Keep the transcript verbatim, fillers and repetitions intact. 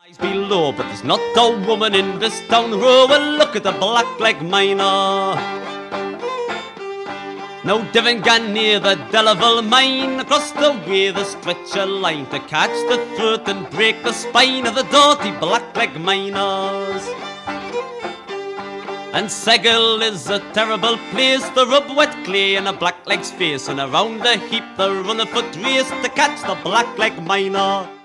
Eyes below, but there's not a woman in this town who will look at the Blackleg miner. Now Devon gone near the Delaval mine, across the way the stretch a line to catch the throat and break the spine of the dirty Blackleg miners. And Seggle is a terrible place to rub wet clay in a Blackleg's face, and around the heap they run a foot race to catch the Blackleg miner.